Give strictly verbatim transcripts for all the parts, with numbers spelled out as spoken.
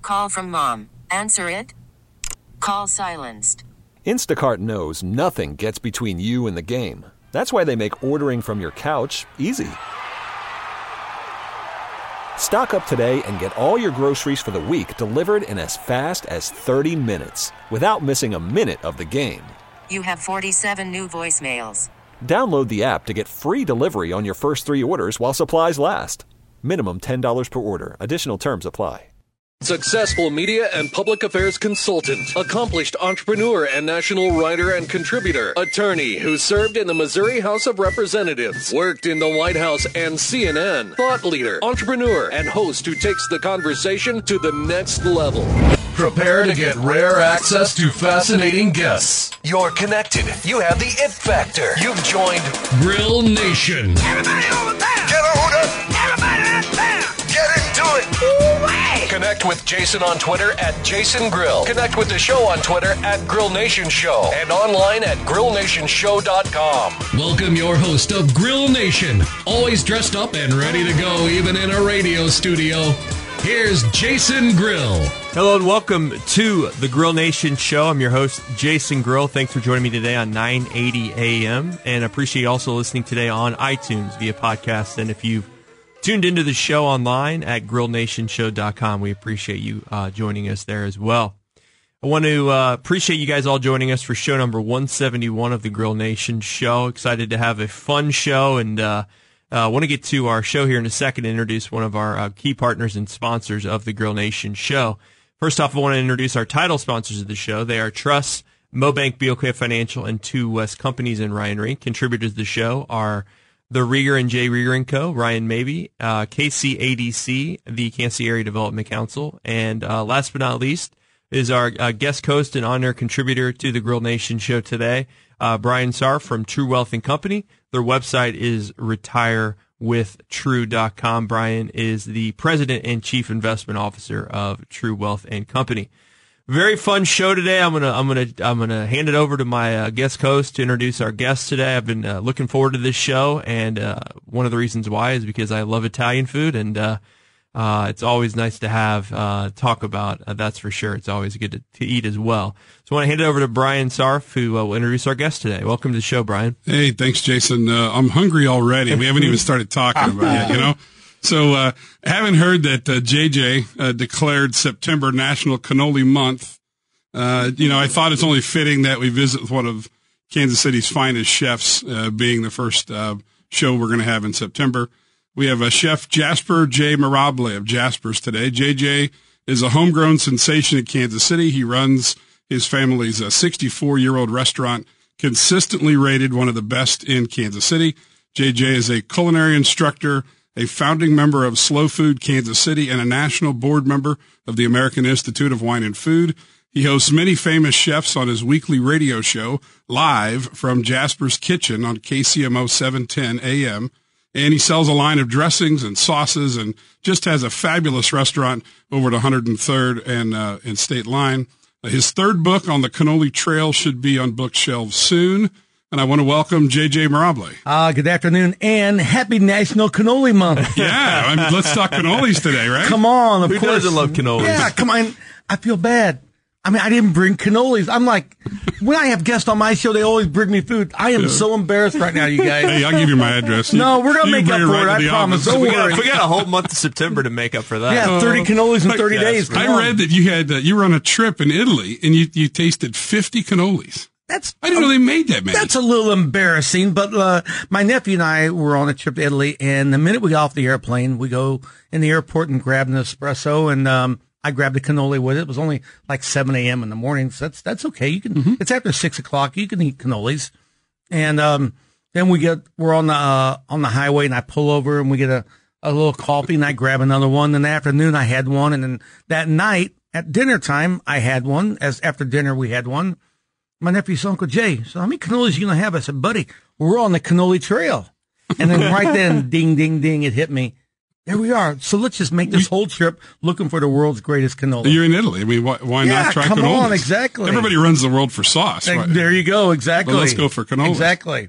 Call from mom. Answer it. Call silenced. Instacart knows nothing gets between you and the game. That's why they make ordering from your couch easy. Stock up today and get all your groceries for the week delivered in as fast as thirty minutes without missing a minute of the game. You have forty-seven new voicemails. Download the app to get free delivery on your first three orders while supplies last. Minimum ten dollars per order. Additional terms apply. Successful media and public affairs consultant, accomplished entrepreneur and national writer and contributor, attorney who served in the Missouri House of Representatives, worked in the White House and C N N, thought leader, entrepreneur, and host who takes the conversation to the next level. Prepare to get rare access to fascinating guests. You're connected. You have the it factor. You've joined Grill Nation. Everybody over there! Get a hoot up! Everybody out there! Get into it! Ooh-wee! Connect with Jason on Twitter at Jason Grill. Connect with the show on Twitter at Grill Nation Show and online at grill nation show dot com. Welcome your host of Grill Nation, always dressed up and ready to go even in a radio studio. Here's Jason Grill. Hello and welcome to the Grill Nation Show. I'm your host, Jason Grill. Thanks for joining me today on nine eighty A M. And I appreciate you also listening today on iTunes via podcast. And if you've tuned into the show online at grill nation show dot com, we appreciate you uh, joining us there as well. I want to uh, appreciate you guys all joining us for show number one seventy-one of the Grill Nation Show. Excited to have a fun show, and uh, I uh, want to get to our show here in a second and introduce one of our uh, key partners and sponsors of the Grill Nation Show. First off, I want to introduce our title sponsors of the show. They are Truss, Mobank, B O K Financial, and Two West Companies in Ryan Ring. Contributors to the show are The Rieger and J. Rieger and Co., Ryan Mabey, uh, K C A D C, the Kansas City Area Development Council, and uh, last but not least is our uh, guest host and on-air contributor to the Grill Nation Show today, uh, Brian Sarf from True Wealth and Company. Their website is retire with true dot com. Brian is the president and chief investment officer of True Wealth and Company. Very fun show today. I'm gonna, I'm gonna, I'm gonna hand it over to my uh, guest host to introduce our guest today. I've been uh, looking forward to this show, and uh, one of the reasons why is because I love Italian food, and uh, uh, it's always nice to have uh, talk about. Uh, that's for sure. It's always good to, to eat as well. So I want to hand it over to Brian Sarf, who uh, will introduce our guest today. Welcome to the show, Brian. Hey, thanks, Jason. Uh, I'm hungry already. We haven't even started talking about it, you know. So, uh, I haven't heard that, uh, J J, uh, declared September National Cannoli Month. Uh, you know, I thought it's only fitting that we visit one of Kansas City's finest chefs, uh, being the first, uh, show we're going to have in September. We have a chef, Jasper J. Mirable of Jasper's today. J J is a homegrown sensation in Kansas City. He runs his family's uh, sixty-four-year-old restaurant, consistently rated one of the best in Kansas City. J J is a culinary instructor, a founding member of Slow Food Kansas City, and a national board member of the American Institute of Wine and Food. He hosts many famous chefs on his weekly radio show, live from Jasper's Kitchen on K C M O seven ten A M. And he sells a line of dressings and sauces and just has a fabulous restaurant over at one hundred third and, uh, and State Line. His third book on the cannoli trail should be on bookshelves soon. And I want to welcome J J Mirable. Uh, good afternoon and happy National Cannoli Month. Yeah, I mean, let's talk cannolis today, right? Come on, of Who course. doesn't love cannolis? Yeah, come on. I feel bad. I mean, I didn't bring cannolis. I'm like, when I have guests on my show, they always bring me food. I am yeah. so embarrassed right now, you guys. Hey, I'll give you my address. No, we're going to make up for right it, I promise. Office. Don't we worry. Got, we got a whole month of September to make up for that. Yeah, thirty cannolis in thirty yes, days. I on. read that you had, uh, you were on a trip in Italy and you, you tasted fifty cannolis. That's, I didn't know they made that many. That's a little embarrassing, but uh, my nephew and I were on a trip to Italy, and the minute we got off the airplane, we go in the airport and grab an espresso, and um, I grabbed a cannoli with it. It was only like seven A M in the morning, so that's that's okay. You can. Mm-hmm. It's after six o'clock. You can eat cannolis, and um, then we get we're on the uh, on the highway, and I pull over, and we get a, a little coffee, and I grab another one. In the afternoon, I had one, and then that night at dinner time, I had one. As after dinner, we had one. My nephew said, Uncle Jay, so how many cannolis are you going to have? I said, buddy, we're on the cannoli trail. And then right then, ding, ding, ding, it hit me. There we are. So let's just make this whole trip looking for the world's greatest cannoli. You're in Italy. I mean, why, why yeah, not try come cannolis? on, exactly. Everybody runs the world for sauce. There, right? there you go, exactly. But let's go for cannolis. Exactly.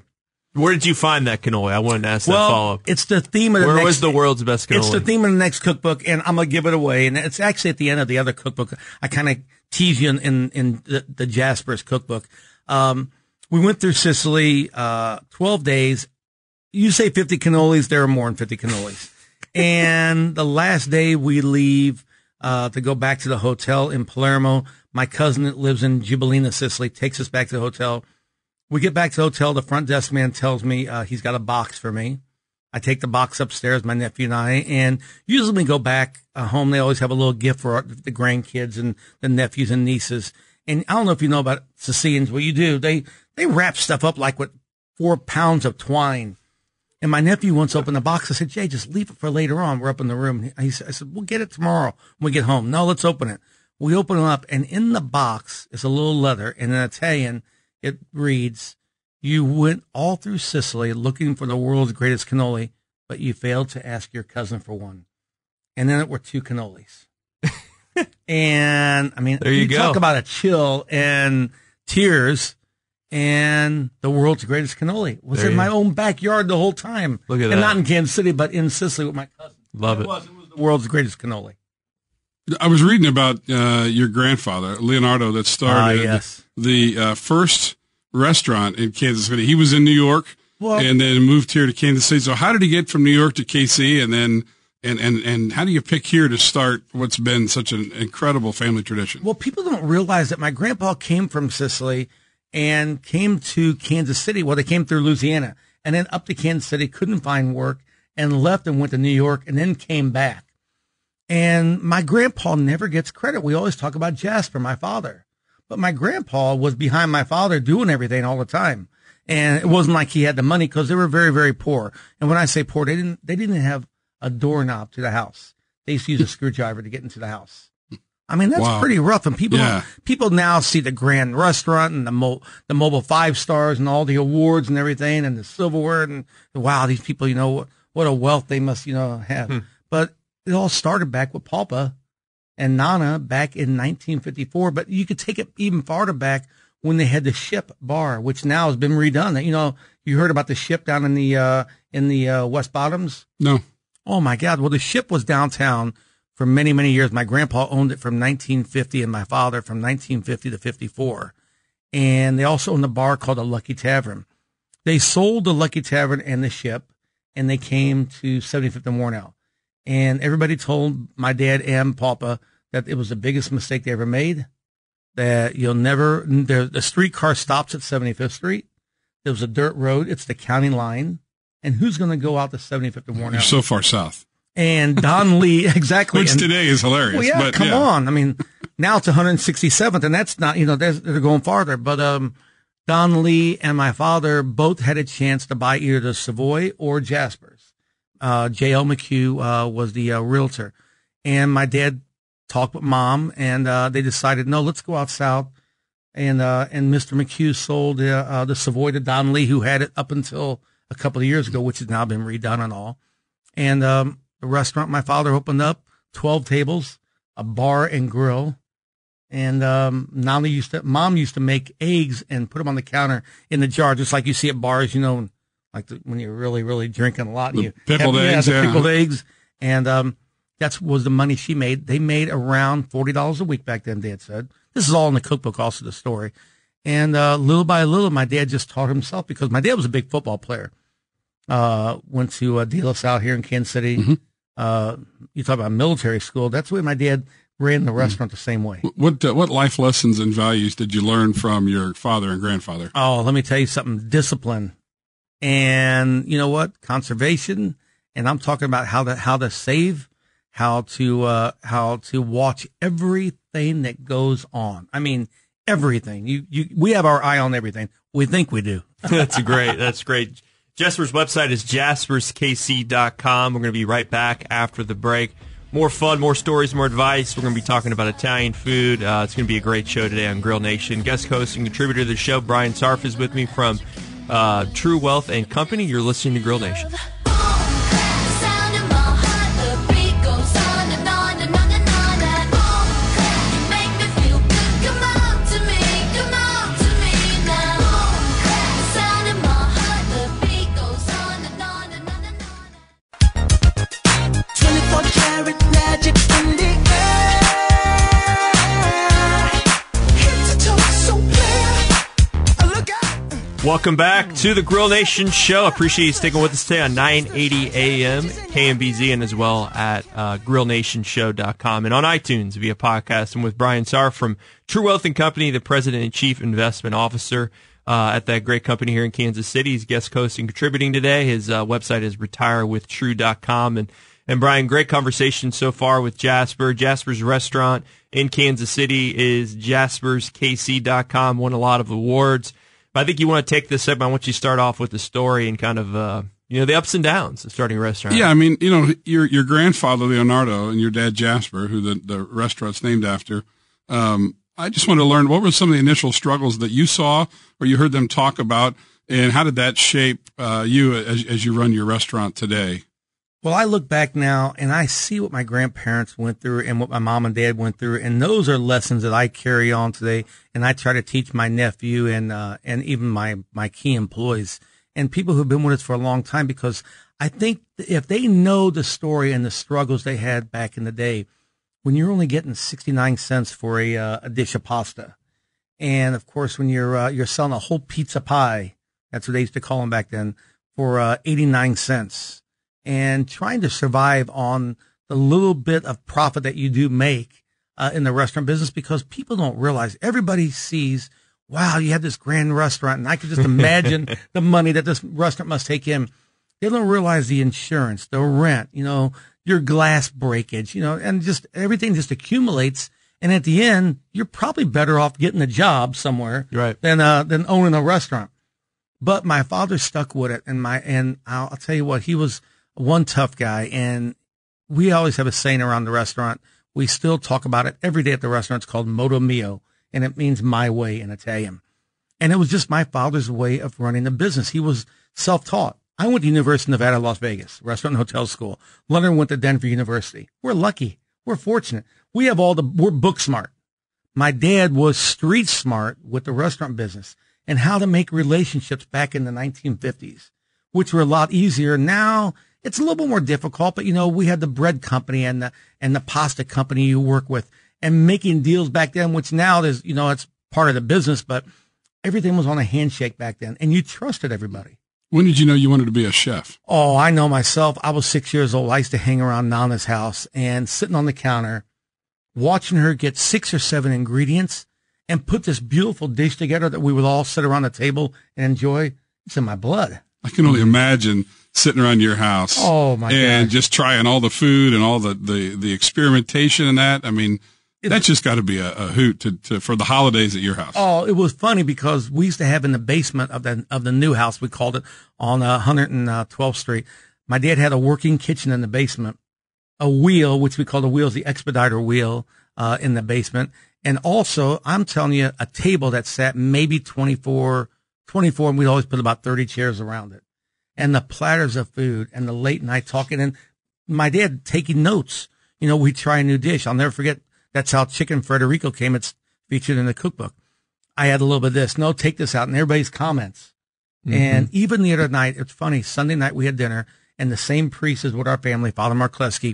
Where did you find that cannoli? I wanted to ask well, that follow-up. It's the theme of the Where next, was the world's best cannoli? It's the theme of the next cookbook, and I'm going to give it away. And it's actually at the end of the other cookbook. I kind of tease you in, in, in the, the Jasper's cookbook. Um, we went through Sicily, uh, twelve days. You say fifty cannolis, there are more than fifty cannolis. And the last day we leave, uh, to go back to the hotel in Palermo. My cousin that lives in Giubilina, Sicily, takes us back to the hotel. We get back to the hotel. The front desk man tells me uh, he's got a box for me. I take the box upstairs, my nephew and I, and usually when we go back uh, home, they always have a little gift for our, the grandkids and the nephews and nieces. And I don't know if you know about Sicilians. What you do, they they wrap stuff up like with four pounds of twine. And my nephew once opened the box. I said, Jay, just leave it for later on. We're up in the room. He, he said, I said, we'll get it tomorrow when we get home. No, let's open it. We open it up, and in the box is a little letter, and in Italian, it reads, you went all through Sicily looking for the world's greatest cannoli, but you failed to ask your cousin for one. And then it were two cannolis. And, I mean, there you, you go. Talk about a chill and tears, and the world's greatest cannoli was there in my own backyard the whole time. Look at and that. not in Kansas City, but in Sicily with my cousin. Love it. It was, it was the world's greatest cannoli. I was reading about uh, your grandfather, Leonardo, that started uh, yes. the uh, first restaurant in Kansas City. He was in New York well, and then moved here to Kansas City. So how did he get from New York to K C? And then, and, and, and how do you pick here to start what's been such an incredible family tradition? Well, people don't realize that my grandpa came from Sicily and came to Kansas City. Well, they came through Louisiana and then up to Kansas City, couldn't find work, and left and went to New York and then came back. And my grandpa never gets credit. We always talk about Jasper, my father. But my grandpa was behind my father doing everything all the time. And it wasn't like he had the money because they were very, very poor. And when I say poor, they didn't, they didn't have a doorknob to the house. They used to use a screwdriver to get into the house. I mean, that's wow. pretty rough. And people, yeah. people now see the grand restaurant and the mo- the mobile five stars and all the awards and everything and the silverware. And wow, these people, you know, what, what a wealth they must, you know, have. Hmm. But it all started back with Papa and Nana back in nineteen fifty-four. But you could take it even farther back when they had the Ship Bar, which now has been redone. You know, you heard about the Ship down in the uh, in the uh, West Bottoms? No. Oh, my God. Well, the Ship was downtown for many, many years. My grandpa owned it from nineteen fifty and my father from nineteen fifty to fifty-four. And they also owned a bar called the Lucky Tavern. They sold the Lucky Tavern and the Ship, and they came to seventy-fifth and Warnell. And everybody told my dad and Papa that it was the biggest mistake they ever made, that you'll never, the, the streetcar stops at seventy-fifth Street. There was a dirt road. It's the county line. And who's going to go out to seventy-fifth and Warnell? You're so far south. And Don Lee, exactly. Which and, today is hilarious. Well, yeah, but, come yeah. on. I mean, now it's one hundred sixty-seventh, and that's not, you know, they're, they're going farther. But um, Don Lee and my father both had a chance to buy either the Savoy or Jasper's. Uh, J L McHugh, uh, was the, uh, realtor. And my dad talked with Mom, and, uh, they decided, no, let's go out south. And, uh, and Mister McHugh sold, uh, uh, the Savoy to Don Lee, who had it up until a couple of years ago, which has now been redone and all. And, um, the restaurant my father opened up, twelve tables, a bar and grill. And, um, Nana used to, Mom used to make eggs and put them on the counter in the jar, just like you see at bars, you know, like the, when you're really, really drinking a lot. And the you pickled have, eggs, yeah, the yeah. pickled eggs. And um, that's was the money she made. They made around forty dollars a week back then, Dad said. This is all in the cookbook, also the story. And uh, little by little, my dad just taught himself because my dad was a big football player. Uh, went to uh, De La Salle here in Kansas City. Mm-hmm. Uh, you talk about military school. That's the way my dad ran the restaurant mm-hmm. the same way. What uh, what life lessons and values did you learn from your father and grandfather? Oh, let me tell you something. Discipline. And you know what? Conservation. And I'm talking about how to, how to save, how to, uh, how to watch everything that goes on. I mean, everything. You, you, we have our eye on everything. We think we do. That's great. That's great. Jasper's website is jaspers k c dot com. We're going to be right back after the break. More fun, more stories, more advice. We're going to be talking about Italian food. Uh, it's going to be a great show today on Grill Nation. Guest host and contributor to the show, Brian Sarf, is with me from Uh, True Wealth and Company. You're listening to Grill Nation. Welcome back to the Grill Nation Show. Appreciate you sticking with us today on nine eighty A M K M B Z and as well at uh, grill nation show dot com and on iTunes via podcast. And with Brian Saar from True Wealth and Company, the President and Chief Investment Officer uh, at that great company here in Kansas City. He's guest host and contributing today. His uh, website is retire with true dot com. And, and Brian, great conversation so far with Jasper. Jasper's restaurant in Kansas City is jaspers k c dot com. Won a lot of awards. But I think you want to take this segment. I want you to start off with the story and kind of, uh, you know, the ups and downs of starting a restaurant. Yeah, I mean, you know, your your grandfather, Leonardo, and your dad, Jasper, who the, the restaurant's named after, um, I just wanted to learn, what were some of the initial struggles that you saw or you heard them talk about, and how did that shape uh, you as, as you run your restaurant today? Well, I look back now and I see what my grandparents went through and what my mom and dad went through, and those are lessons that I carry on today, and I try to teach my nephew and uh, and even my my key employees and people who've been with us for a long time, because I think if they know the story and the struggles they had back in the day, when you're only getting sixty-nine cents for a uh, a dish of pasta, and of course when you're uh, you're selling a whole pizza pie, that's what they used to call them back then, for uh, eighty-nine cents. And trying to survive on the little bit of profit that you do make uh, in the restaurant business, because people don't realize, everybody sees, wow, you have this grand restaurant, and I can just imagine the money that this restaurant must take in. They don't realize the insurance, the rent, you know, your glass breakage, you know, and just everything just accumulates. And at the end, you're probably better off getting a job somewhere right. than uh, than owning a restaurant. But my father stuck with it, and my and I'll, I'll tell you what, he was one tough guy, and we always have a saying around the restaurant. We still talk about it every day at the restaurant. It's called Modo Mio, and it means my way in Italian. And it was just my father's way of running the business. He was self-taught. I went to University of Nevada, Las Vegas, restaurant and hotel school. Leonard went to Denver University. We're lucky. We're fortunate. We have all the, we're book smart. My dad was street smart with the restaurant business and how to make relationships back in the nineteen fifties, which were a lot easier. Now, it's a little bit more difficult, but, you know, we had the bread company and the and the pasta company you work with, and making deals back then, which now there's, you know, it's part of the business, but everything was on a handshake back then, and you trusted everybody. When did you know you wanted to be a chef? Oh, I know myself. I was six years old. I used to hang around Nana's house and sitting on the counter, watching her get six or seven ingredients and put this beautiful dish together that we would all sit around the table and enjoy. It's in my blood. I can only imagine sitting around your house. Oh my and gosh. just trying all the food and all the, the, the experimentation and that. I mean, It- that's just got to be a, a hoot to, to, for the holidays at your house. Oh, it was funny because we used to have in the basement of the, of the new house, we called it, on uh, one hundred twelfth Street. My dad had a working kitchen in the basement, a wheel, which we call the wheels, the expediter wheel, uh, in the basement. And also, I'm telling you, a table that sat maybe twenty-four, twenty-four, and we'd always put about thirty chairs around it. And the platters of food and the late night talking, and my dad taking notes. You know, we'd try a new dish. I'll never forget. That's how Chicken Frederico came. It's featured in the cookbook. I had a little bit of this. No, take this out. And everybody's comments. Mm-hmm. And even the other night, it's funny, Sunday night we had dinner, and the same priest as with our family, Father Markleski.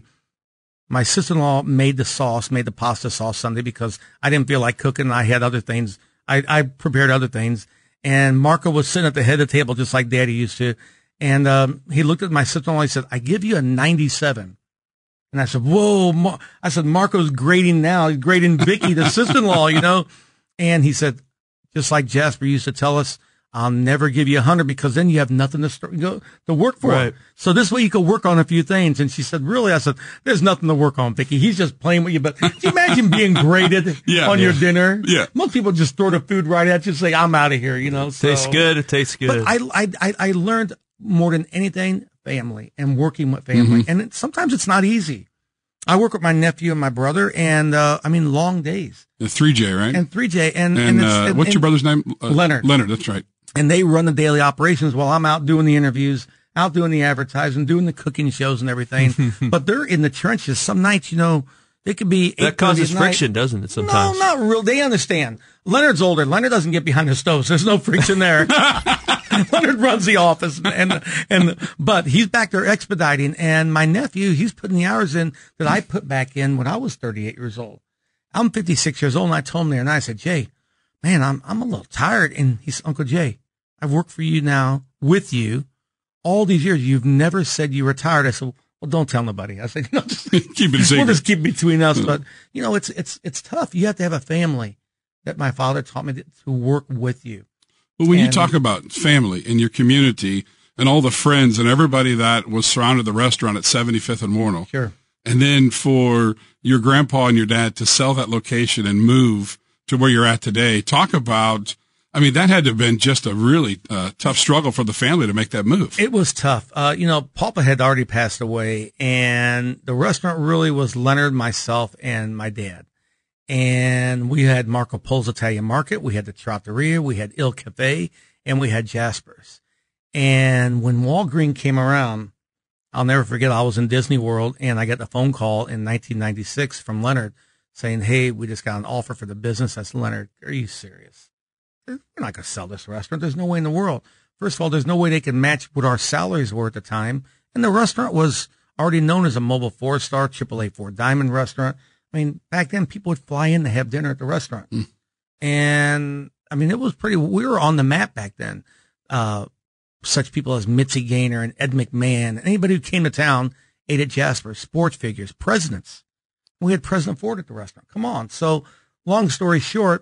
My sister-in-law made the sauce, made the pasta sauce Sunday because I didn't feel like cooking. I had other things. I, I prepared other things. And Marco was sitting at the head of the table just like Daddy used to. And um, he looked at my sister-in-law and he said, I give you a ninety-seven. And I said, whoa, Mar-. I said, Marco's grading now. He's grading Vicky, the sister-in-law, you know. And he said, just like Jasper used to tell us, I'll never give you a hundred because then you have nothing to, start, you know, to work for. Right. So this way you could work on a few things. And she said, really? I said, there's nothing to work on, Vicky. He's just playing with you. But can you imagine being graded yeah, on yeah. your dinner? Yeah. Most people just throw the food right at you and say, I'm out of here, you know. So, Tastes good. It tastes good. But I, I, I, I learned more than anything, family and working with family. Mm-hmm. And it, sometimes it's not easy. I work with my nephew and my brother, and uh, I mean, long days. The three J, right? And three J. And, and, and, it's, uh, and what's and your brother's name? Uh, Leonard. Leonard, that's right. And they run the daily operations while I'm out doing the interviews, out doing the advertising, doing the cooking shows and everything. But they're in the trenches. Some nights, you know, they could be eight that causes at night. friction, doesn't it, sometimes? No, not real. They understand. Leonard's older. Leonard doesn't get behind the stove, so there's no friction there. Leonard runs the office, and and but he's back there expediting. And my nephew, he's putting the hours in that I put back in when I was thirty-eight years old. I'm fifty-six years old, and I told him there, and I said, Jay, man, I'm I'm a little tired. And he's Uncle Jay, I've worked for you now with you all these years. You've never said you retired. I said, well, don't tell nobody. I said, you know, just keep it secret. We'll just keep it between us. But, you know, it's, it's, it's tough. You have to have a family that my father taught me to, to work with you. Well, when and, you talk about family in your community and all the friends and everybody that was surrounded the restaurant at seventy-fifth and Warnell. Sure. And then for your grandpa and your dad to sell that location and move to where you're at today, talk about, I mean, that had to have been just a really uh, tough struggle for the family to make that move. It was tough. Uh, you know, Papa had already passed away, and the restaurant really was Leonard, myself, and my dad. And we had Marco Polo's Italian Market, we had the Trattoria, we had Il Cafe, and we had Jasper's. And when Walgreen came around, I'll never forget, I was in Disney World, and I got a phone call in nineteen ninety-six from Leonard saying, hey, we just got an offer for the business. I said, Leonard, are you serious? We're not going to sell this restaurant. There's no way in the world. First of all, there's no way they can match what our salaries were at the time. And the restaurant was already known as a mobile four-star, triple A four diamond restaurant. I mean, back then people would fly in to have dinner at the restaurant. Mm. And I mean, it was pretty, we were on the map back then. Uh, such people as Mitzi Gaynor and Ed McMahon, anybody who came to town ate at Jasper, sports figures, presidents. We had President Ford at the restaurant. Come on. So long story short,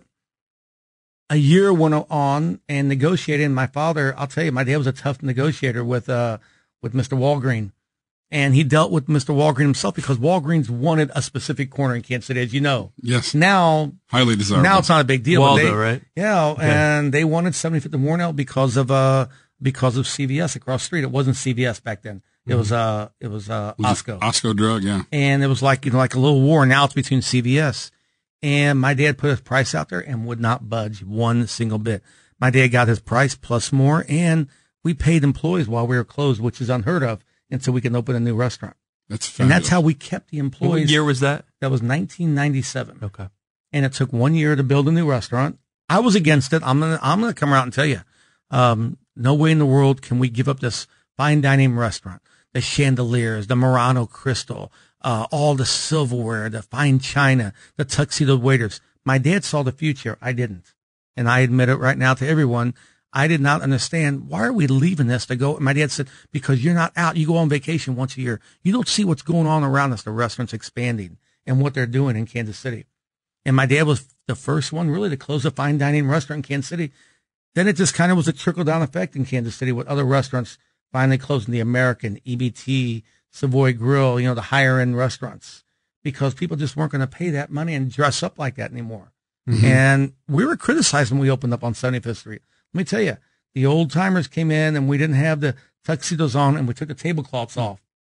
a year went on and negotiated. And my father, I'll tell you, my dad was a tough negotiator with, uh, with Mister Walgreen. And he dealt with Mister Walgreen himself because Walgreens wanted a specific corner in Kansas City, as you know. Yes. Now, highly desirable. Now it's not a big deal. Waldo, they, right? Yeah, okay. And they wanted seventy-fifth and Warnell because of uh because of C V S across the street. It wasn't C V S back then. It mm-hmm. was uh it was uh was Osco. Osco Drug, yeah. And it was like you know like a little war. Now it's between C V S. And my dad put his price out there and would not budge one single bit. My dad got his price plus more, and we paid employees while we were closed, which is unheard of, until we can open a new restaurant. That's fabulous. And that's how we kept the employees. What year was that? That was nineteen ninety-seven. Okay. And it took one year to build a new restaurant. I was against it. I'm gonna I'm gonna come out and tell you, um, no way in the world can we give up this fine dining restaurant, the chandeliers, the Murano crystal, uh, all the silverware, the fine china, the tuxedo waiters. My dad saw the future. I didn't, and I admit it right now to everyone. I did not understand, why are we leaving this to go? My dad said, because you're not out. You go on vacation once a year. You don't see what's going on around us. The restaurant's expanding and what they're doing in Kansas City. And my dad was the first one really to close a fine dining restaurant in Kansas City. Then it just kind of was a trickle down effect in Kansas City with other restaurants finally closing, the American, E B T, Savoy Grill, you know, the higher end restaurants, because people just weren't going to pay that money and dress up like that anymore. Mm-hmm. And we were criticized when we opened up on seventy-fifth Street. Let me tell you, the old timers came in and we didn't have the tuxedos on and we took the tablecloths off.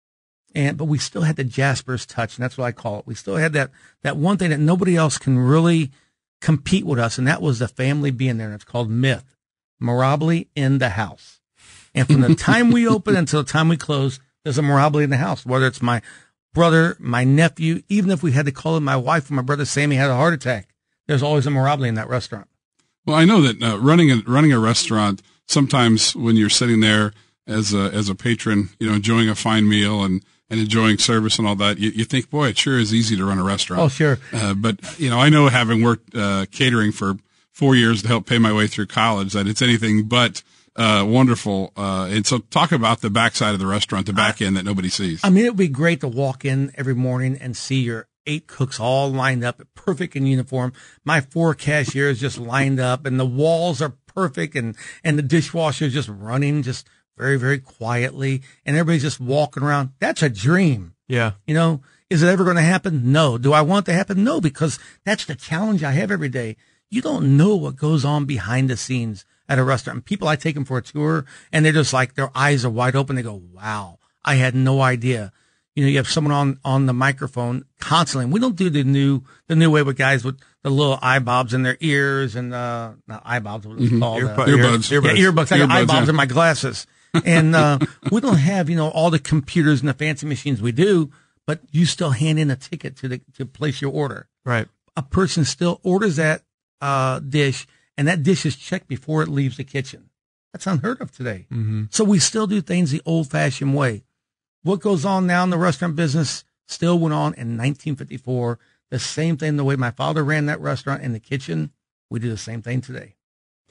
And, but we still had the Jasper's touch. And that's what I call it. We still had that, that one thing that nobody else can really compete with us. And that was the family being there. And it's called Myth, Mirabile in the house. And from the time we open until the time we close, there's a Mirabile in the house, whether it's my brother, my nephew, even if we had to call in my wife when my brother Sammy had a heart attack, there's always a Mirabile in that restaurant. Well, I know that uh, running a running a restaurant, sometimes when you're sitting there as a as a patron, you know, enjoying a fine meal and, and enjoying service and all that, you, you think, boy, it sure is easy to run a restaurant. Oh, sure. Uh, but you know, I know, having worked uh, catering for four years to help pay my way through college, that it's anything but uh, wonderful. Uh, and so, talk about the backside of the restaurant, the back end that nobody sees. I mean, it would be great to walk in every morning and see your eight cooks all lined up, perfect in uniform. My four cashiers just lined up, and the walls are perfect, and, and the dishwasher is just running just very, very quietly, and everybody's just walking around. That's a dream. Yeah. You know, is it ever going to happen? No. Do I want it to happen? No, because that's the challenge I have every day. You don't know what goes on behind the scenes at a restaurant. People, I take them for a tour, and they're just like, their eyes are wide open. They go, wow, I had no idea. You know, you have someone on, on the microphone constantly. And we don't do the new, the new way with guys with the little eye bobs in their ears and, uh, not eye bobs, what it's mm-hmm. called. Earbuds. Uh, earbuds. Ear, yeah, earbuds. I got earbuds, eye bobs yeah. in my glasses. And, uh, we don't have, you know, all the computers and the fancy machines we do, but you still hand in a ticket to the, to place your order. Right. A person still orders that, uh, dish, and that dish is checked before it leaves the kitchen. That's unheard of today. Mm-hmm. So we still do things the old fashioned way. What goes on now in the restaurant business still went on in nineteen fifty-four. The same thing, the way my father ran that restaurant in the kitchen, we do the same thing today.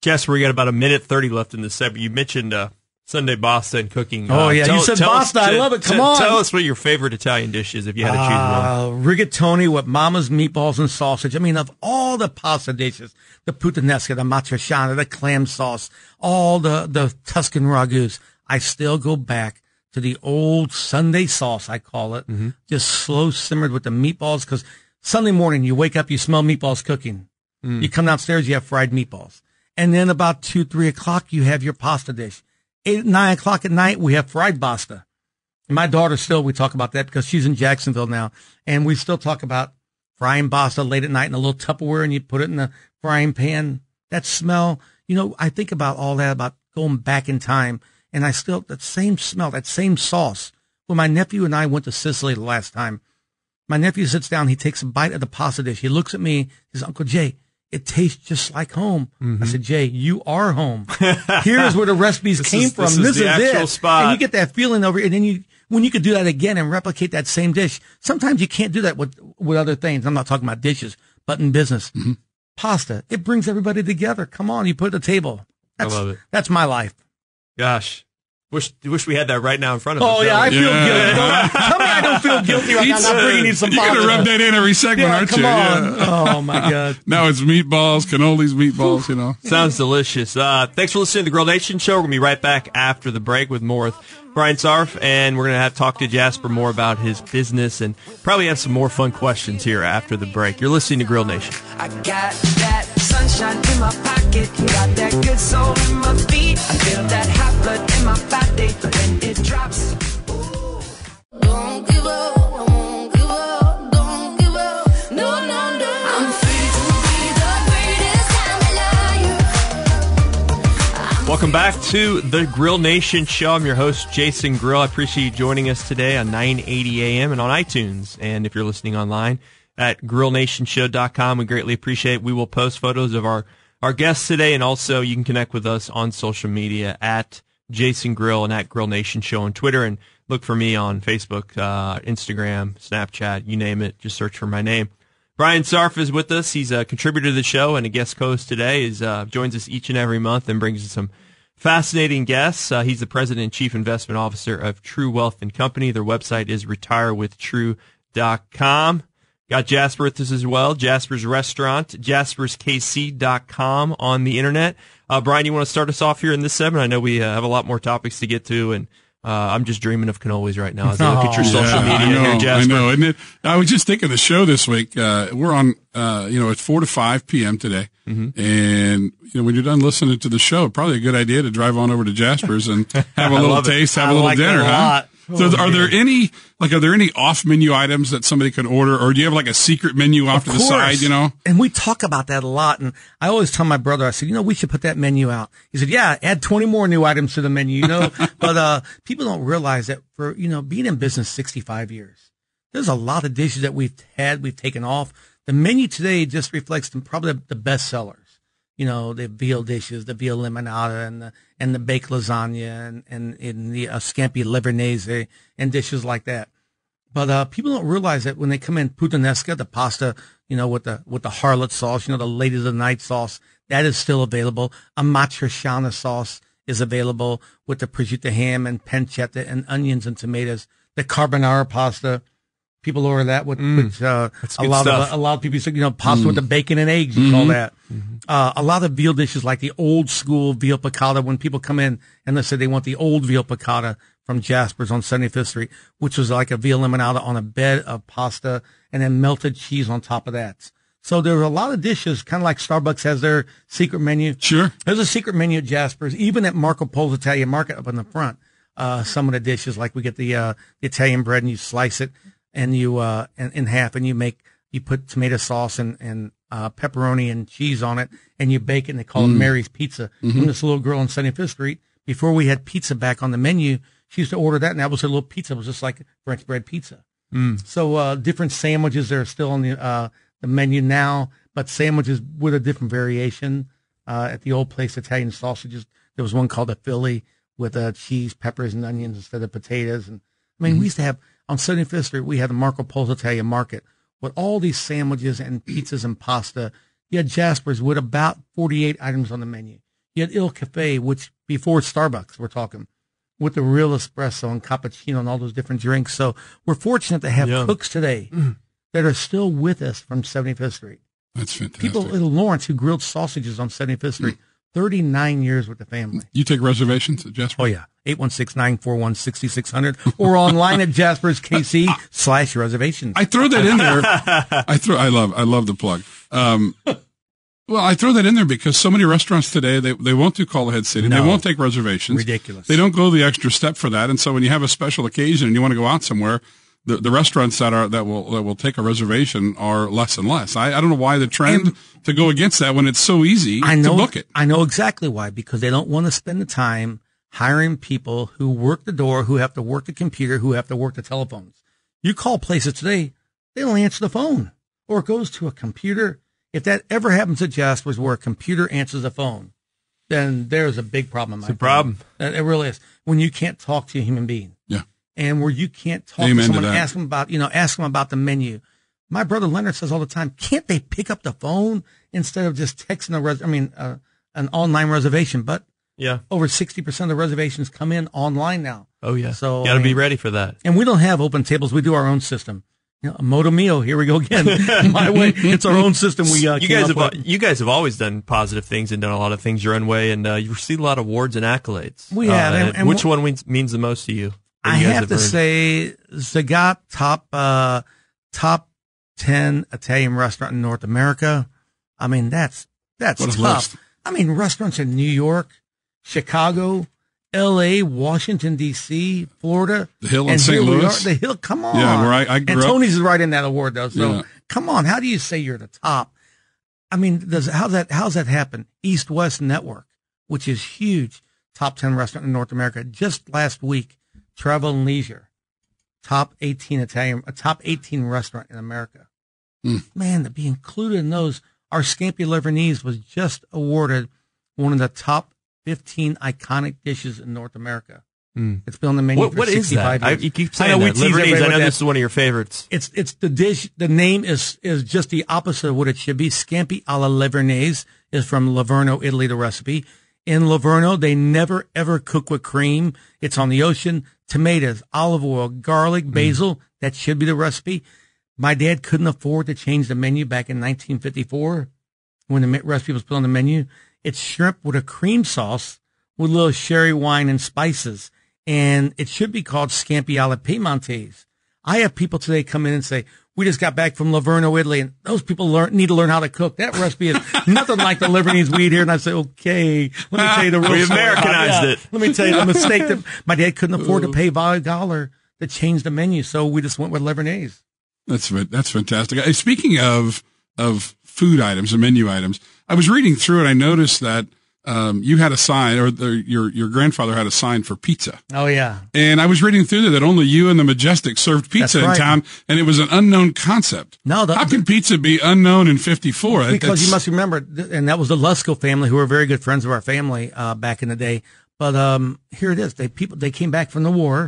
Jasper, we got about a minute thirty left in this segment. You mentioned uh, Sunday pasta and cooking. Oh, uh, yeah. tell, You said tell pasta. Us, I love it. Come t- on. Tell us what your favorite Italian dish is if you had to choose uh, one. Rigatoni with mama's meatballs and sausage. I mean, of all the pasta dishes, the puttanesca, the matriciana, the clam sauce, all the, the Tuscan ragus, I still go back to the old Sunday sauce, I call it, mm-hmm. just slow simmered with the meatballs, because Sunday morning you wake up, you smell meatballs cooking. Mm. You come downstairs, you have fried meatballs. And then about two, three o'clock, you have your pasta dish. Eight, nine o'clock at night, we have fried pasta. And my daughter still, we talk about that because she's in Jacksonville now. And we still talk about frying pasta late at night in a little Tupperware, and you put it in the frying pan. That smell, you know, I think about all that, about going back in time. And I still, that same smell, that same sauce. When my nephew and I went to Sicily the last time, my nephew sits down, he takes a bite of the pasta dish. He looks at me, he says, Uncle Jay, it tastes just like home. Mm-hmm. I said, Jay, you are home. Here's where the recipes this came is, from. This, this is, the is actual it. Spot. And you get that feeling over, and then you, when you could do that again and replicate that same dish, sometimes you can't do that with, with other things. I'm not talking about dishes, but in business. Mm-hmm. Pasta, it brings everybody together. Come on, you put it at the table. That's, I love it. That's my life. Gosh. Wish wish we had that right now in front of oh, us. Oh, yeah, I feel yeah. guilty. Don't, tell me I don't feel guilty right now. I'm not bringing you some You're going to rub that in every segment, yeah, aren't come you? on. Yeah. Oh, my God. Now it's meatballs, cannolis, meatballs, you know. Sounds delicious. Uh, thanks for listening to the Grill Nation Show. We're going to be right back after the break with more with Brian Sarf, and we're going to have to talk to Jasper more about his business and probably have some more fun questions here after the break. You're listening to Grill Nation. I got that sunshine in my pocket, got that good soul in my feet. I feel that hot blood in my body when it drops. Ooh. Don't give up, don't give up, don't give up. No, no, no. I'm free to be the greatest I'm alive. Welcome back to the Grill Nation Show. I'm your host, Jason Grill. I appreciate you joining us today on nine eighty A M and on iTunes. And if you're listening online at grill nation show dot com, we greatly appreciate it. We will post photos of our, our guests today, and also you can connect with us on social media at Jason Grill and at Grill Nation Show on Twitter, and look for me on Facebook, uh, Instagram, Snapchat, you name it. Just search for my name. Brian Sarf is with us. He's a contributor to the show and a guest host today. Is uh, joins us each and every month and brings us some fascinating guests. Uh, he's the president and chief investment officer of True Wealth and Company. Their website is retire with true dot com. Got Jasper with us as well. Jasper's Restaurant, jaspers k c dot com on the internet. Uh, Brian, you want to start us off here in this segment? I know we uh, have a lot more topics to get to, and uh, I'm just dreaming of cannolis right now as I look at your yeah, social media I know, here, Jasper. I know, isn't it? I was just thinking of the show this week. Uh, we're on, uh, you know, it's four to five p.m. today. Mm-hmm. And, you know, when you're done listening to the show, probably a good idea to drive on over to Jasper's and have a little taste, have I a little like dinner, a huh? lot. So Oh, are there man. any, like, are there any off menu items that somebody can order, or do you have like a secret menu off Of to the side, course. you know? And we talk about that a lot. And I always tell my brother, I said, you know, we should put that menu out. He said, yeah, add twenty more new items to the menu, you know. But uh people don't realize that for, you know, being in business sixty-five years, there's a lot of dishes that we've had, we've taken off. The menu today just reflects the, probably the, the best sellers. You know, the veal dishes, the veal limonata, and the and the baked lasagna, and and, and the uh, scampi livornese, and dishes like that. But uh, people don't realize that when they come in, puttanesca, the pasta, you know, with the with the harlot sauce, you know, the lady of the night sauce, that is still available. A matriciana sauce is available with the prosciutto ham and pancetta and onions and tomatoes. The carbonara pasta. People order that with, Mm, with uh, that's a good lot stuff. of a lot of people say, you know, pasta Mm. with the bacon and eggs. You Mm-hmm. call that. Mm-hmm. Uh, a lot of veal dishes like the old school veal piccata. When people come in and they say they want the old veal piccata from Jasper's on seventy-fifth Street, which was like a veal limonata on a bed of pasta and then melted cheese on top of that. So there are a lot of dishes, kind of like Starbucks has their secret menu. Sure. There's a secret menu at Jasper's, even at Marco Polo's Italian Market up in the front. Uh, some of the dishes, like we get the, uh, the Italian bread and you slice it and you, uh, in, in half and you make, you put tomato sauce and, and, uh, pepperoni and cheese on it and you bake it and they call it Mary's Pizza. Mm-hmm. And this little girl on seventy-fifth Street, before we had pizza back on the menu, she used to order that and that was her little pizza. It was just like French bread pizza. Mm. So, uh, different sandwiches that are still on the, uh, the menu now, but sandwiches with a different variation. Uh, at the old place, Italian sausages, there was one called a Philly with uh, cheese, peppers, and onions instead of potatoes. And I mean, Mm-hmm. we used to have on seventy-fifth Street, we had the Marco Polo's Italian Market with all these sandwiches and pizzas and pasta. You had Jasper's with about forty-eight items on the menu. You had Il Cafe, which before Starbucks, we're talking, with the real espresso and cappuccino and all those different drinks. So we're fortunate to have yeah. cooks today mm. that are still with us from seventy-fifth Street. That's fantastic. People, little Lawrence, who grilled sausages on seventy-fifth Street, mm. thirty-nine years with the family. You take reservations at Jasper? Oh, yeah. eight one six, nine four one, six six zero zero or online at Jasper's K C slash reservations. I throw that in there. I throw, I love, I love the plug. Um, well, I throw that in there because so many restaurants today, they, they won't do call ahead seating. No. They won't take reservations. Ridiculous. They don't go the extra step for that. And so when you have a special occasion and you want to go out somewhere, the, the restaurants that are, that will, that will take a reservation are less and less. I, I don't know why the trend and to go against that when it's so easy I know, to book it. I know exactly why, because they don't want to spend the time hiring people who work the door, who have to work the computer, who have to work the telephones. You call places today, they don't answer the phone, or it goes to a computer. If that ever happens at Jasper's where a computer answers the phone, then there's a big problem. It's a problem. It really is. When you can't talk to a human being. Yeah. And where you can't talk Amen to someone, to that. ask them about, you know, ask them about the menu. My brother Leonard says all the time, can't they pick up the phone instead of just texting a res- I mean, uh, an online reservation? But yeah, over sixty percent of the reservations come in online now. Oh yeah. So you got to I mean, be ready for that. And we don't have open tables. We do our own system. You know, Moto Mio, here we go again. My way. It's our own system. We uh, you guys have with. you guys have always done positive things and done a lot of things your own way, and uh, you've received a lot of awards and accolades. We have. Uh, and, and which one means, means the most to you? I you have, have to earned? say Zagat, top uh, top ten Italian restaurant in North America. I mean, that's that's what a tough. list. I mean, restaurants in New York, Chicago, L A, Washington D C, Florida, the Hill in and Saint here we Louis. are. The Hill, come on. Yeah, where I, I grew and up. Tony's is right in that award though. So Yeah. come on, how do you say you're the top? I mean, does how's that how's that happen? East West Network, which is huge, top ten restaurant in North America. Just last week, Travel and Leisure, top eighteen Italian, a top eighteen restaurant in America. Mm. Man, to be included in those, our Scampi Lebanese was just awarded one of the top fifteen iconic dishes in North America. Mm. It's been on the menu what, for what sixty-five is that? years. I, you keep saying I know, that. we tease Lebanese, everybody I know with this that. is one of your favorites. It's it's the dish. The name is is just the opposite of what it should be. Scampi alla Lebanese is from Livorno, Italy. The recipe in Livorno, they never ever cook with cream. It's on the ocean. Tomatoes, olive oil, garlic, basil. Mm. That should be the recipe. My dad couldn't afford to change the menu back in nineteen fifty-four when the recipe was put on the menu. It's shrimp with a cream sauce with a little sherry wine and spices. And it should be called Scampi alla Piemontese. I have people today come in and say, we just got back from Livorno, Italy, and those people learn, need to learn how to cook. That recipe is nothing like the Lebanese we eat here. And I say, okay, let me tell you the real We story. Americanized Yeah, it. Let me tell you the mistake that my dad couldn't afford to pay a dollar to change the menu. So we just went with Lebanese. That's that's fantastic. Uh, Speaking of of food items and menu items, I was reading through it. I noticed that um, you had a sign, or the, your your grandfather had a sign for pizza. Oh yeah. And I was reading through there that only you and the Majestic served pizza That's right. in town, and it was an unknown concept. No, the, how can pizza be unknown in fifty-four? Because That's, you must remember, and that was the Lusko family, who were very good friends of our family uh, back in the day. But um, here it is. They people they came back from the war,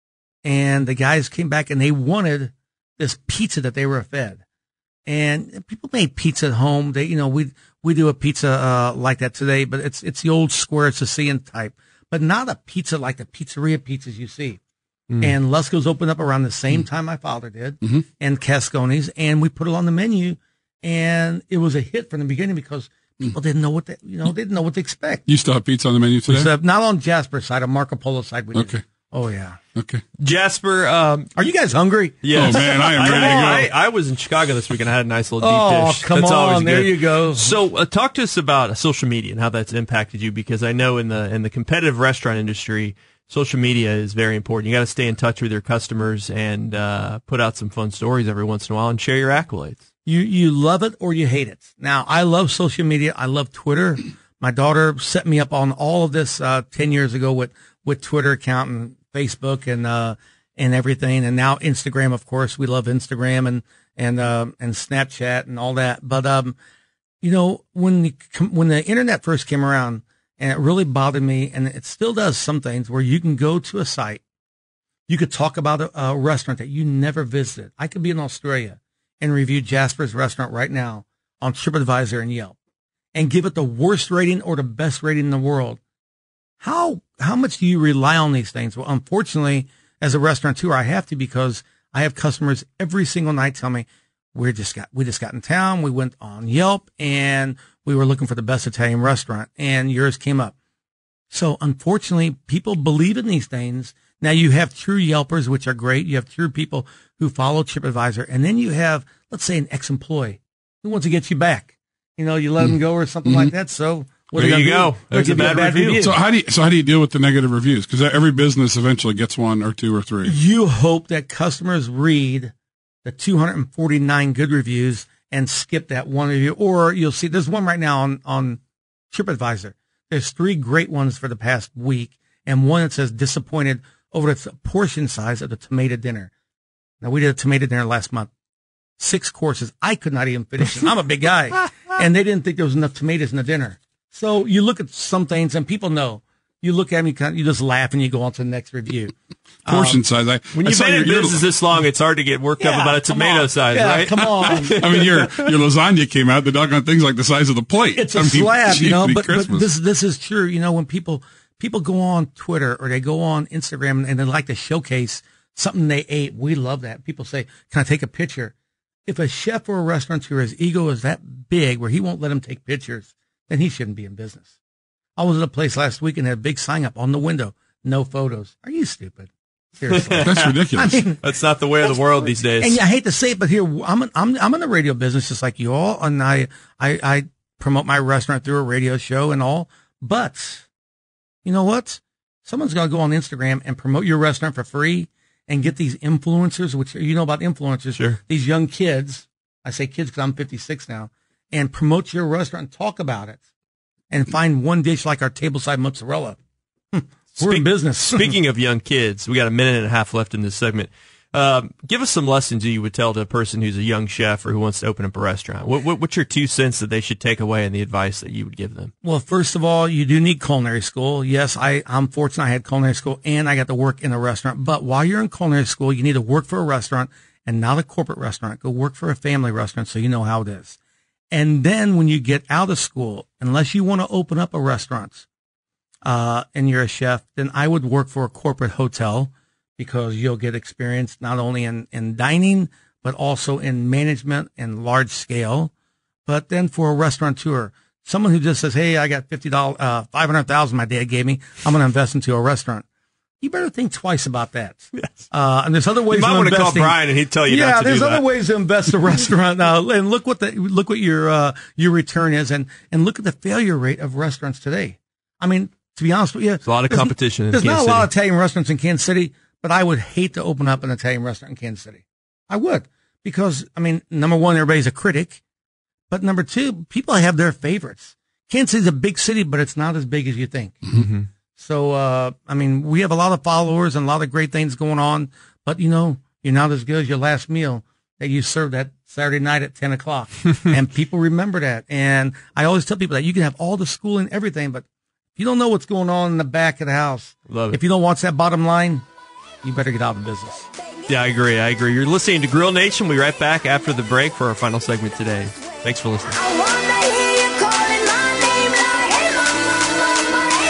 and the guys came back and they wanted this pizza that they were fed. And people made pizza at home. They, you know, we we do a pizza uh, like that today, but it's it's the old square Sicilian type, but not a pizza like the pizzeria pizzas you see. Mm. And Lusko's opened up around the same time my father did, mm-hmm. and Cascone's, and we put it on the menu, and it was a hit from the beginning because people didn't know what they, you know, they didn't know what to expect. You still have pizza on the menu today? We still have, not on Jasper's side, on Marco Polo's side. We did. Okay. Oh yeah. Okay. Jasper, um, are you guys hungry? Yes. Oh man, I am ready to go. I, I was in Chicago this week and I had a nice little deep oh, dish. come That's on, always there good. you go. So, uh, talk to us about uh, social media and how that's impacted you, because I know in the in the competitive restaurant industry, social media is very important. You got to stay in touch with your customers and uh, put out some fun stories every once in a while and share your accolades. You you love it or you hate it. Now, I love social media. I love Twitter. My daughter set me up on all of this uh, ten years ago with with Twitter account and Facebook and uh and everything, and now Instagram. Of course, we love Instagram and and uh, and Snapchat and all that. But um, you know, when the when the internet first came around, and it really bothered me, and it still does some things, where you can go to a site, you could talk about a, a restaurant that you never visited. I could be in Australia and review Jasper's restaurant right now on TripAdvisor and Yelp, and give it the worst rating or the best rating in the world. How how much do you rely on these things? Well, unfortunately, as a restaurateur, I have to, because I have customers every single night tell me, we just got we just got in town, we went on Yelp, and we were looking for the best Italian restaurant, and yours came up. So unfortunately, people believe in these things. Now you have true Yelpers, which are great. You have true people who follow TripAdvisor, and then you have, let's say, an ex-employee who wants to get you back. You know, you let them go or something mm-hmm. like that. So what there are you you go. Do? There's a bad, a bad review. review. So how do you, so how do you deal with the negative reviews? Because every business eventually gets one or two or three. You hope that customers read the two hundred forty-nine good reviews and skip that one review, or you'll see there's one right now on on TripAdvisor. There's three great ones for the past week, and one that says disappointed over the portion size of the tomato dinner. Now, we did a tomato dinner last month, six courses. I could not even finish it. I'm a big guy, and they didn't think there was enough tomatoes in the dinner. So you look at some things, and people know. You look at them, you, kind of, you just laugh, and you go on to the next review. Portion um, size. I, when you've I been in your, business this long, it's hard to get worked yeah, up about a tomato on. size, yeah, right? Come on. I mean, your your lasagna came out. The doggone thing's like the size of the plate. It's a I mean, slab, you know. But, but Christmas. this this is true. You know, when people people go on Twitter or they go on Instagram and they like to showcase something they ate, we love that. People say, "Can I take a picture?" If a chef or a restaurateur, his ego is that big where he won't let him take pictures, then he shouldn't be in business. I was at a place last week and had a big sign up on the window, no photos. Are you stupid? Seriously. That's ridiculous. I mean, that's not the way of the world these days. And I hate to say it, but here, I'm, in, I'm, I'm in the radio business just like you all, and I, I, I promote my restaurant through a radio show and all, but you know what? Someone's going to go on Instagram and promote your restaurant for free and get these influencers, which you know about influencers, sure. These young kids, I say kids because I'm fifty-six now, and promote your restaurant and talk about it. And find one dish like our tableside mozzarella. We're Speak, in business. Speaking of young kids, we got a minute and a half left in this segment. Um, give us some lessons you would tell to a person who's a young chef or who wants to open up a restaurant. What, what, what's your two cents that they should take away and the advice that you would give them? Well, first of all, you do need culinary school. Yes, I, I'm fortunate I had culinary school and I got to work in a restaurant. But while you're in culinary school, you need to work for a restaurant and not a corporate restaurant. Go work for a family restaurant so you know how it is. And then when you get out of school, unless you want to open up a restaurant, uh, and you're a chef, then I would work for a corporate hotel because you'll get experience not only in, in dining, but also in management and large scale. But then for a restaurateur, someone who just says, hey, I got fifty dollars, uh, five hundred thousand dollars my dad gave me. I'm going to invest into a restaurant. You better think twice about that. Yes. Uh, and there's other ways. You might of want to call investing. Brian and he'd tell you yeah, not to there's do other that. ways to invest a restaurant now. And look what the look what your uh, your return is, and and look at the failure rate of restaurants today. I mean, to be honest with you, there's a lot of competition. In There's Kansas not a lot City. of Italian restaurants in Kansas City, but I would hate to open up an Italian restaurant in Kansas City. I would, because I mean, number one, everybody's a critic, but number two, people have their favorites. Kansas City's a big city, but it's not as big as you think. Mm-hmm. So, uh, I mean, we have a lot of followers and a lot of great things going on, but you know, you're not as good as your last meal that you served that Saturday night at ten o'clock. And people remember that. And I always tell people that you can have all the schooling, everything, but if you don't know what's going on in the back of the house, Love it. if you don't watch that bottom line, you better get out of the business. Yeah, I agree. I agree. You're listening to Grill Nation. We'll be right back after the break for our final segment today. Thanks for listening. I wanna hear you calling my name like, hey, mama, hey,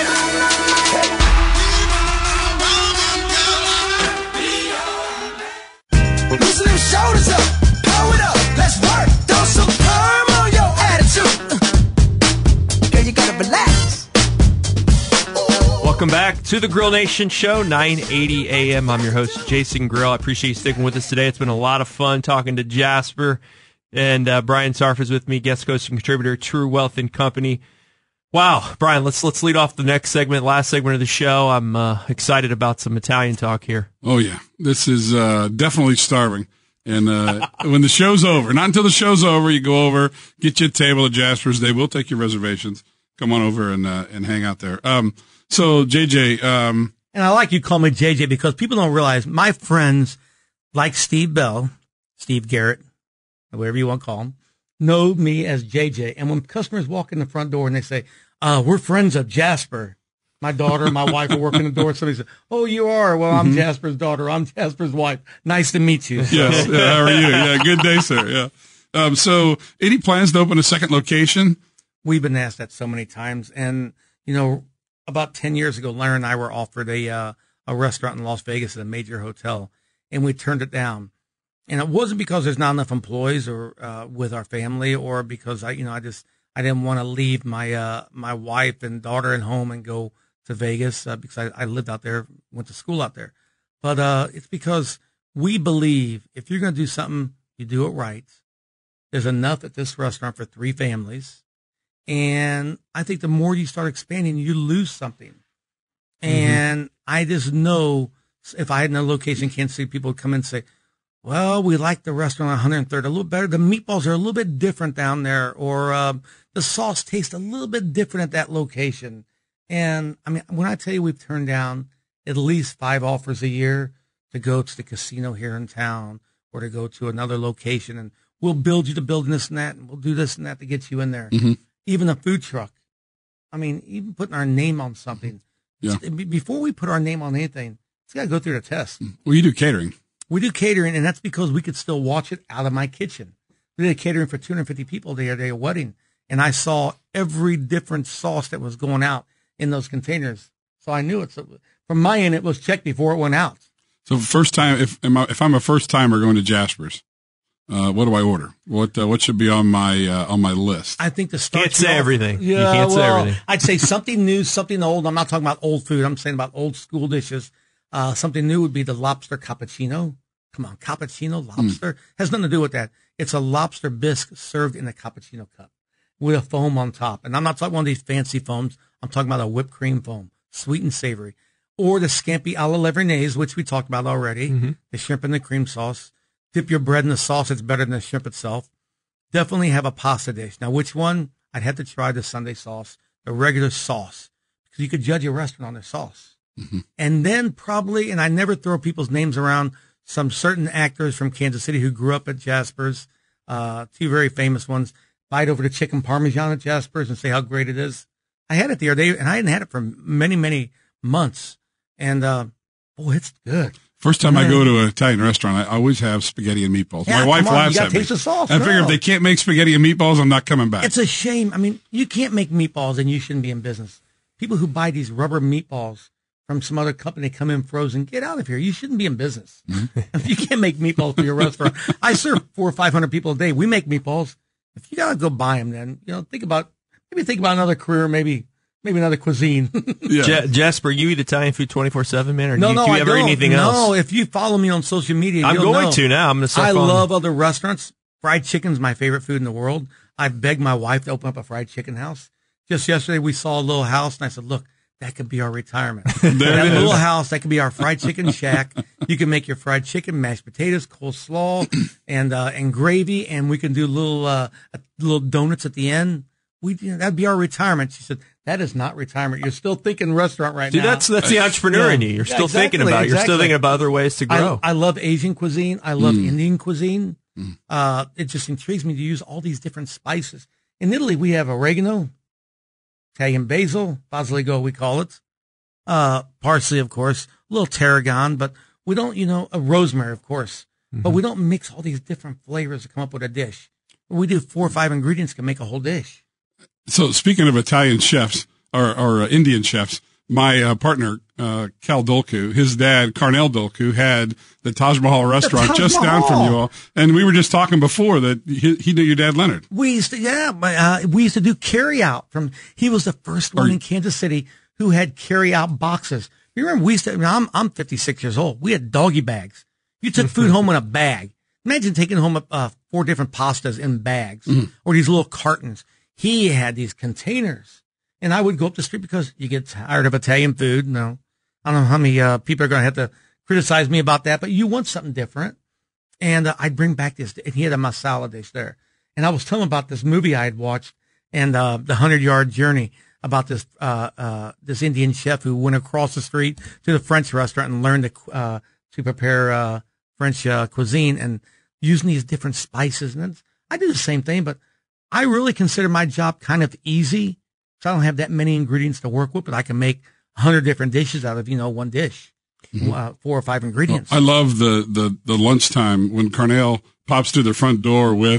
mama, hey, mama. Loosen them shoulders up, blow it up, let's work. Throw some perm on your attitude. Girl, you gotta relax. Welcome back to the Grill Nation Show, nine eighty A M. I'm your host, Jason Grill. I appreciate you sticking with us today. It's been a lot of fun talking to Jasper. And uh, Brian Sarf is with me, guest host and contributor, True Wealth and Company. Wow, Brian, let's let's lead off the next segment, last segment of the show. I'm uh, excited about some Italian talk here. Oh, yeah. This is uh, definitely starving. And uh, when the show's over, not until the show's over, you go over, get you a table at Jasper's. They will take your reservations. Come on over and uh, and hang out there. Um, so, J J. Um, and I like you call me J J because people don't realize my friends like Steve Bell, Steve Garrett, whatever you want to call him, know me as J J. And when customers walk in the front door and they say, uh, we're friends of Jasper, my daughter and my wife are working the door. Somebody says, oh, you are? Well, I'm mm-hmm. Jasper's daughter. I'm Jasper's wife. Nice to meet you. So. Yes. Yeah, how are you? Yeah. Good day, sir. Yeah. Um, so any plans to open a second location? We've been asked that so many times. And, you know, about ten years ago, Larry and I were offered a, uh, a restaurant in Las Vegas at a major hotel, and we turned it down. And it wasn't because there's not enough employees or, uh, with our family, or because I, you know, I just, I didn't want to leave my, uh, my wife and daughter at home and go to Vegas, uh, because I, I lived out there, went to school out there. But, uh, it's because we believe if you're going to do something, you do it right. There's enough at this restaurant for three families. And I think the more you start expanding, you lose something. And mm-hmm. I just know if I had no location in Kansas City, people would come in and say, well, we like the restaurant on one hundred third a little better. The meatballs are a little bit different down there, or um, the sauce tastes a little bit different at that location. And I mean, when I tell you we've turned down at least five offers a year to go to the casino here in town, or to go to another location, and we'll build you to build this and that, and we'll do this and that to get you in there. Mm-hmm. Even a food truck. I mean, even putting our name on something. Yeah. Before we put our name on anything, it's got to go through the test. Well, you do catering. We do catering, and that's because we could still watch it out of my kitchen. We did catering for two hundred fifty people the other day, a wedding, and I saw every different sauce that was going out in those containers. So I knew it. So from my end, it was checked before it went out. So first time, if if I'm a first timer going to Jasper's, uh, what do I order? What uh, what should be on my uh, on my list? I think the start. Can't say off, everything. Yeah, you can't well, say everything. I'd say something new, something old. I'm not talking about old food. I'm saying about old school dishes. Uh, something new would be the lobster cappuccino. Come on, cappuccino, lobster. Mm. Has nothing to do with that. It's a lobster bisque served in a cappuccino cup with a foam on top. And I'm not talking one of these fancy foams. I'm talking about a whipped cream foam, sweet and savory. Or the scampi a la Levernaise, which we talked about already, mm-hmm. the shrimp and the cream sauce. Dip your bread in the sauce. It's better than the shrimp itself. Definitely have a pasta dish. Now, which one? I'd have to try the Sunday sauce, the regular sauce, because you could judge a restaurant on their sauce. Mm-hmm. And then probably, and I never throw people's names around, some certain actors from Kansas City who grew up at Jasper's, uh, two very famous ones, bite over the chicken parmesan at Jasper's and say how great it is. I had it the other day, and I hadn't had it for many, many months. And, uh, boy, it's good. First time Man. I go to an Italian restaurant, I always have spaghetti and meatballs. Yeah, My wife on, laughs you at me. Taste the sauce. I no. figure if they can't make spaghetti and meatballs, I'm not coming back. It's a shame. I mean, you can't make meatballs, and you shouldn't be in business. People who buy these rubber meatballs from some other company come in frozen, get out of here. You shouldn't be in business. Mm-hmm. If you can't make meatballs for your restaurant, I serve four or five hundred people a day. We make meatballs. If you gotta go buy them, then you know think about maybe think about another career, maybe maybe another cuisine. yeah. Je- Jasper, you eat Italian food twenty-four seven, man, or no, do you, no, do you I ever don't. eat anything no, else? No, if you follow me on social media, I'm you'll going know. to now. I'm gonna start. I following. love other restaurants. Fried chicken's my favorite food in the world. I've begged my wife to open up a fried chicken house. Just yesterday, we saw a little house, and I said, "Look, that could be our retirement. That little house, that could be our fried chicken shack. You can make your fried chicken, mashed potatoes, coleslaw, and uh, and gravy, and we can do little uh, little donuts at the end. We you know, that'd be our retirement." She said, "That is not retirement. You're still thinking restaurant right Dude, now." That's that's the entrepreneur yeah. in you. You're yeah, still exactly, thinking about it. You're exactly. still thinking about other ways to grow. I, I love Asian cuisine. I love Mm. Indian cuisine. Mm. Uh, it just intrigues me to use all these different spices. In Italy, we have oregano, Italian basil, basilico, we call it. Uh, parsley, of course, a little tarragon, but we don't, you know, a rosemary, of course, mm-hmm. but we don't mix all these different flavors to come up with a dish. We do four or five ingredients can make a whole dish. So speaking of Italian chefs or, or uh, Indian chefs, my uh, partner, uh, Cal Dolku, his dad, Carnell Dolku, had the Taj Mahal restaurant Taj just Mahal. down from you all. And we were just talking before that he, he knew your dad, Leonard. We used to, yeah, uh, we used to do carry out from, he was the first one Are, in Kansas City who had carry out boxes. You remember we used to, I mean, I'm, I'm fifty-six years old. We had doggy bags. You took food home in a bag. Imagine taking home uh, four different pastas in bags mm. or these little cartons. He had these containers, and I would go up the street because you get tired of Italian food. No, I don't know how many uh, people are going to have to criticize me about that, but you want something different. And uh, I'd bring back this, and he had a masala dish there. And I was telling him about this movie I had watched and uh, the Hundred Yard Journey about this uh, uh, this Indian chef who went across the street to the French restaurant and learned to uh, to prepare uh, French uh, cuisine and using these different spices. And I do the same thing, but I really consider my job kind of easy. So I don't have that many ingredients to work with, but I can make a hundred different dishes out of, you know, one dish, mm-hmm. uh, four or five ingredients. Well, I love the, the, the lunchtime when Carnell pops through the front door with,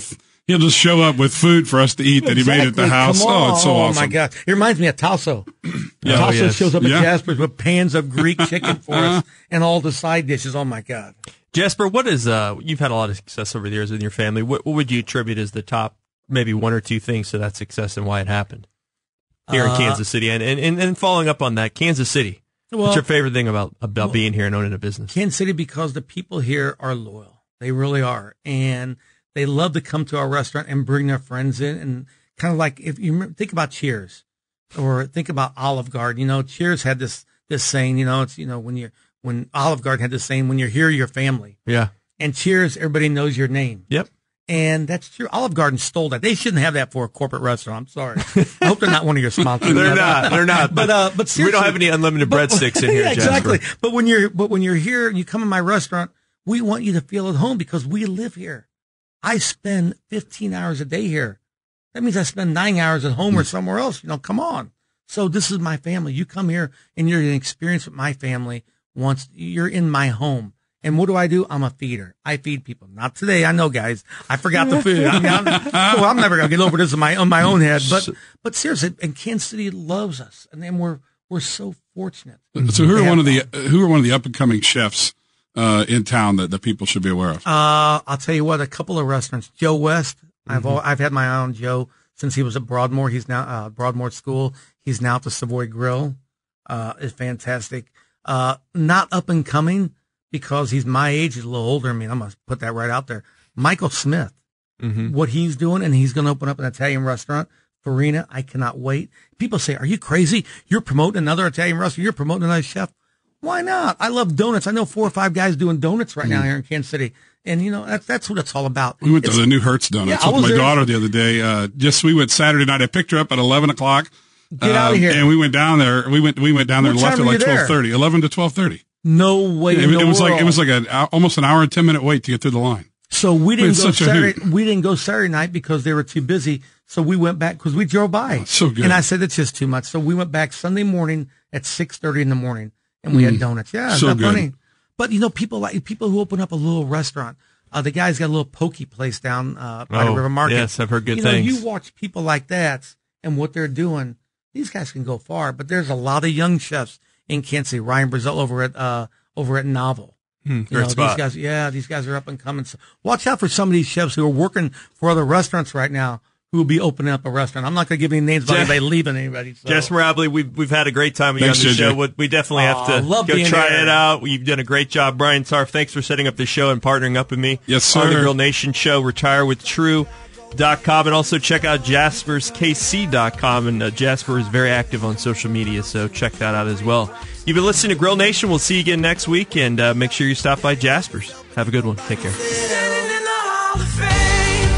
He'll just show up with food for us to eat that exactly. he made at the house. Oh, it's so oh, awesome. my God. It reminds me of Tasso. Yeah. Tasso Oh, yes. shows up at Yeah. Jasper's with pans of Greek chicken for us and all the side dishes. Oh, my God. Jasper, what is, uh, you've had a lot of success over the years with your family. What, what would you attribute as the top, maybe one or two things to that success and why it happened here in Uh, Kansas City? And, and, and, and following up on that, Kansas City. Well, What's your favorite thing about, about well, being here and owning a business? Kansas City, because the people here are loyal. They really are. And they love to come to our restaurant and bring their friends in. And kind of like, if you remember, think about Cheers or think about Olive Garden. You know, Cheers had this, this saying, you know, it's, you know, when you're, when Olive Garden had this saying, when you're here, you're family. Yeah. And Cheers, everybody knows your name. Yep. And that's true. Olive Garden stole that. They shouldn't have that for a corporate restaurant. I'm sorry. I hope they're not one of your sponsors. They're not. They're not. But uh, but seriously, we don't have any unlimited but- breadsticks in here, yeah, Jasper. exactly. But when you're but when you're here and you come in my restaurant, we want you to feel at home because we live here. I spend fifteen hours a day here. That means I spend nine hours at home or somewhere else. You know, come on. So this is my family. You come here and you're going to experience with my family once you're in my home. And what do I do? I'm a feeder. I feed people. Not today. I know, guys. I forgot the food. I mean, I'm, well, I'm never going to get over this in my, on my own head. But, but seriously, and Kansas City loves us. And then we're, we're so fortunate. So who are one of the, who are one of the up and coming chefs, uh, in town that, that people should be aware of? Uh, I'll tell you what, a couple of restaurants. Joe West. Mm-hmm. I've, all, I've had my eye on Joe since he was at Broadmoor. He's now, uh, Broadmoor School. He's now at the Savoy Grill. Uh, is fantastic. Uh, not up and coming, because he's my age, he's a little older than me. I'm going to put that right out there. Michael Smith, mm-hmm. what he's doing, and he's going to open up an Italian restaurant. Farina, I cannot wait. People say, are you crazy? You're promoting another Italian restaurant. You're promoting another chef. Why not? I love donuts. I know four or five guys doing donuts right mm. now here in Kansas City. And, you know, that's, that's what it's all about. We went it's, to the new Hertz Donuts yeah, with my there. daughter the other day. Uh, just, we went Saturday night. I picked her up at eleven o'clock. Get uh, out of here. And we went down there. We went, we went down there what and left at like twelve thirty, eleven to twelve thirty. No way. Yeah, in it, the it was world. like, it was like a, almost an hour and ten minute wait to get through the line. So we didn't It's go such a Saturday. hoot. We didn't go Saturday night because they were too busy. So we went back because we drove by. Oh, so good. And I said, it's just too much. So we went back Sunday morning at six thirty in the morning and we mm. had donuts. Yeah. So not good. funny. But you know, people like people who open up a little restaurant. Uh, the guy's got a little pokey place down, uh, by oh, the River Market. Yes, I've heard good you know, things. You watch people like that and what they're doing. These guys can go far, but there's a lot of young chefs in Kansas City. Ryan Brazil over at, uh, over at Novel. Hmm, you great know, spot. These guys, yeah, these guys are up and coming. So watch out for some of these chefs who are working for other restaurants right now who will be opening up a restaurant. I'm not going to give any names about Jeff, anybody leaving anybody. So. Jess Marably, we've we've had a great time with you Thanks, on the J J. show. We, we definitely have to Aw, love go being try there. it out. You've done a great job, Brian Tarf. Thanks for setting up the show and partnering up with me. Yes, On the sir. Grill Nation show, retire with true dot com, and also check out jaspers k c dot com. And uh, Jasper is very active on social media, so check that out as well. You've been listening to Grill Nation. We'll see you again next week, and uh, make sure you stop by Jasper's. Have a good one. Take care. Standing in the Hall of Fame,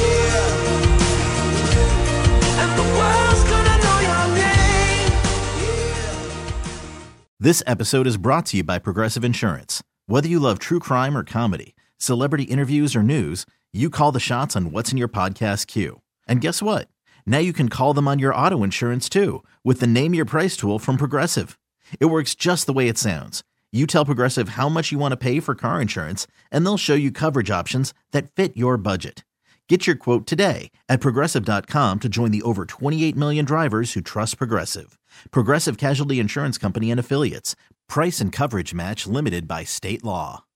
and the world's gonna know your name. This episode is brought to you by Progressive Insurance. Whether you love true crime or comedy, celebrity interviews or news, you call the shots on what's in your podcast queue. And guess what? Now you can call them on your auto insurance too with the Name Your Price tool from Progressive. It works just the way it sounds. You tell Progressive how much you want to pay for car insurance, and they'll show you coverage options that fit your budget. Get your quote today at Progressive dot com to join the over twenty-eight million drivers who trust Progressive. Progressive Casualty Insurance Company and Affiliates. Price and coverage match limited by state law.